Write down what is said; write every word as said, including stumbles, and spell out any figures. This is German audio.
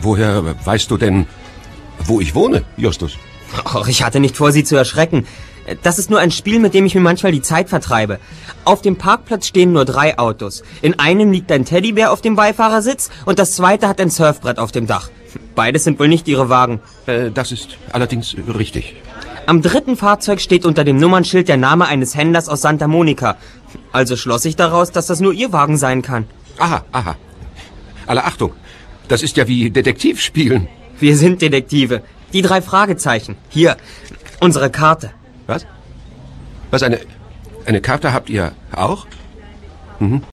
woher weißt du denn, wo ich wohne, Justus? Och, ich hatte nicht vor, Sie zu erschrecken. Das ist nur ein Spiel, mit dem ich mir manchmal die Zeit vertreibe. Auf dem Parkplatz stehen nur drei Autos. In einem liegt ein Teddybär auf dem Beifahrersitz und das zweite hat ein Surfbrett auf dem Dach. Beides sind wohl nicht Ihre Wagen. Äh, das ist allerdings richtig. Am dritten Fahrzeug steht unter dem Nummernschild der Name eines Händlers aus Santa Monica. Also schloss ich daraus, dass das nur Ihr Wagen sein kann. Aha, aha. Alle Achtung, das ist ja wie Detektivspielen. Wir sind Detektive. Die drei Fragezeichen. Hier, unsere Karte. Was? Was, eine, eine Karte habt ihr auch? Mhm.